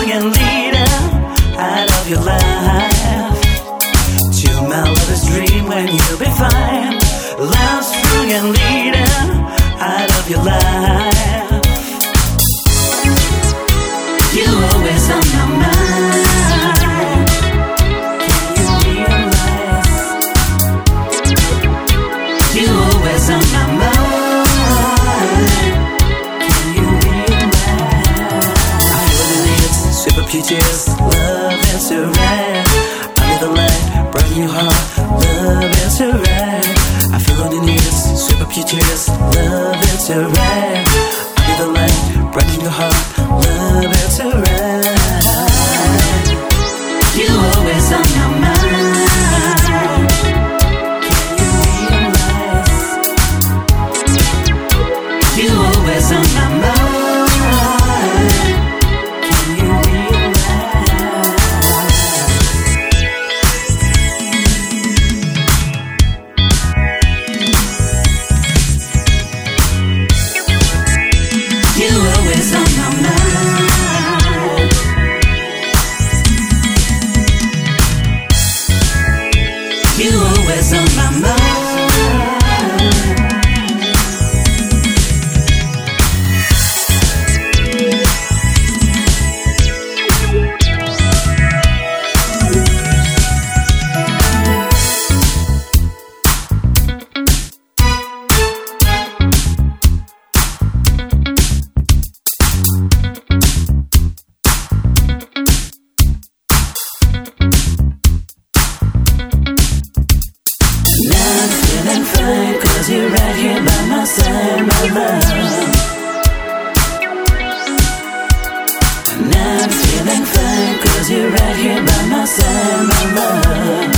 strong and leader out of your life. To my lover's dream when you'll be fine. Love strong and leader out of your life. You always on my mind. Can you realize? You always on my mind. Can you realize? I feel the needs, super peaches. Love is so rare. Under the light, bright in your heart. Love is so rare. I feel the needs, super peaches. Love is so rare. Under the light, bright in your heart. Love is so rare. You always on my mind. Can you realize? You always on my mind. Can you realize? You always on my mind. You always on my mind. Not feeling fine, 'cause you're right here by my side, my love. Not feeling fine, 'cause you're right here by my side, my love.